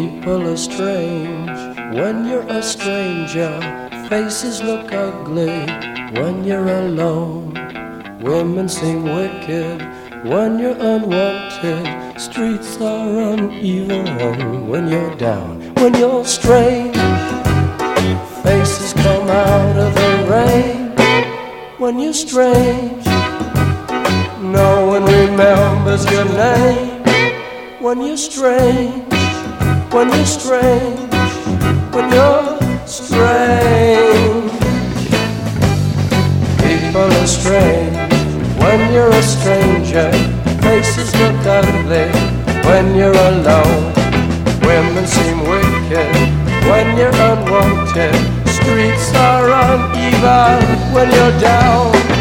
People are strange when you're a stranger. Faces look ugly when you're alone. Women seem wicked when you're unwanted. Streets are uneven when you're down. When you're strange, faces come out of the rain. When you're strange, no one remembers your name. When you're strange, when you're strange, when you're strange. People are strange when you're a stranger. Faces look ugly when you're alone. Women seem wicked when you're unwanted. Streets are uneven when you're down.